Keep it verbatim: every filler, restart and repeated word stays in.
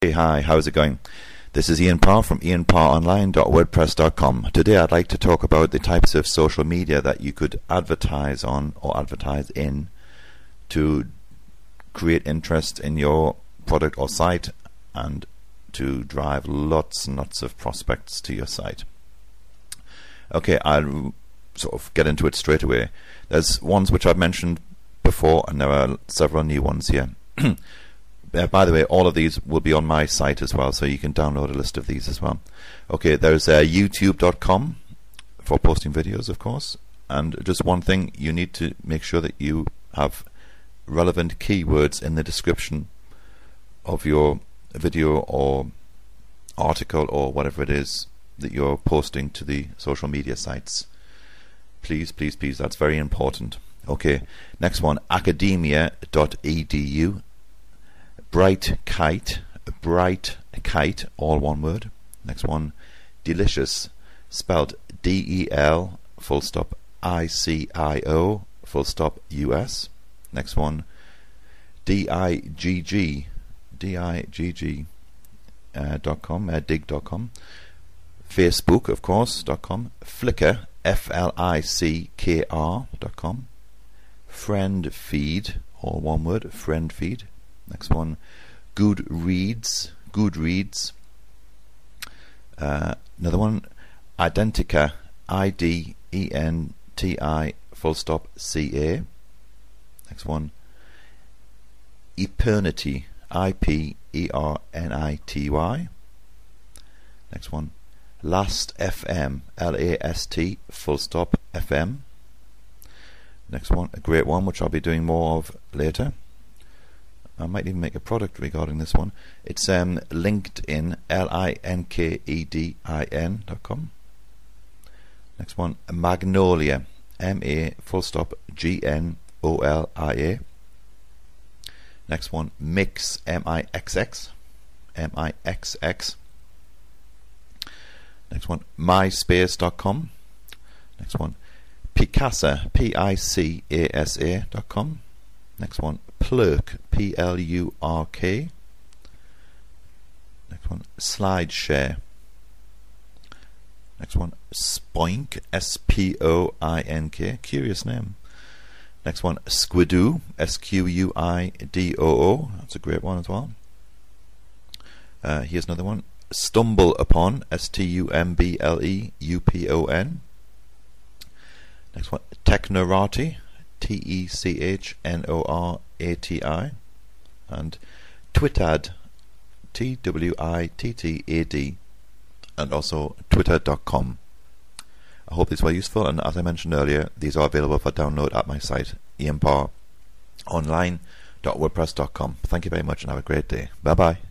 Hey, hi, how's it going? This is Ian Parr from ian parr online dot wordpress dot com. Today I'd like to talk about the types of social media that you could advertise on or advertise in to create interest in your product or site and to drive lots and lots of prospects to your site. Okay, I'll sort of get into it straight away. There's ones which I've mentioned before, and there are several new ones here. Uh, by the way, all of these will be on my site as well, so you can download a list of these as well. Okay, there's uh, youtube dot com for posting videos, of course. And just one thing, you need to make sure that you have relevant keywords in the description of your video or article or whatever it is that you're posting to the social media sites. Please, please, please, that's very important. Okay, next one, academia dot e d u. Bright Kite, Bright Kite, all one word. Next one, Delicious, spelled D E L, full stop, I C I O, full stop, U S. Next one, D I G G, D I G G uh, dot com, uh, dig dot com. Facebook, of course, dot com. Flickr, F L I C K R dot com. Friend Feed, all one word, Friend Feed. Next one, Goodreads, Goodreads. Uh, another one, Identica, I D E N T I, full stop, C A. Next one, Epernity, I P E R N I T Y. Next one, Last F M, L A S T, full stop, F M. Next one, a great one which I'll be doing more of later. I might even make a product regarding this one. It's um, LinkedIn, L I N K E D I N dot com. Next one, Magnolia, M A full stop G N O L I A. Next one, Mix, M I X X, M I X X. Next one, myspace dot com. Next one, Picasa, P I C A S A dot com. Next one, Plurk, P L U R K. Next one, SlideShare. Next one, Spoink, S P O I N K, curious name. Next one, Squidoo, S Q U I D O O, that's a great one as well. Uh, here's another one, Stumble Upon, S T U M B L E U P O N. Next one, Technorati, T E C H N O R A T I. And Twitad, T W I T T A D, and also twitter dot com. I hope these were useful, and as I mentioned earlier, these are available for download at my site, ian parr online dot wordpress dot com. Thank you very much and have a great day. Bye bye.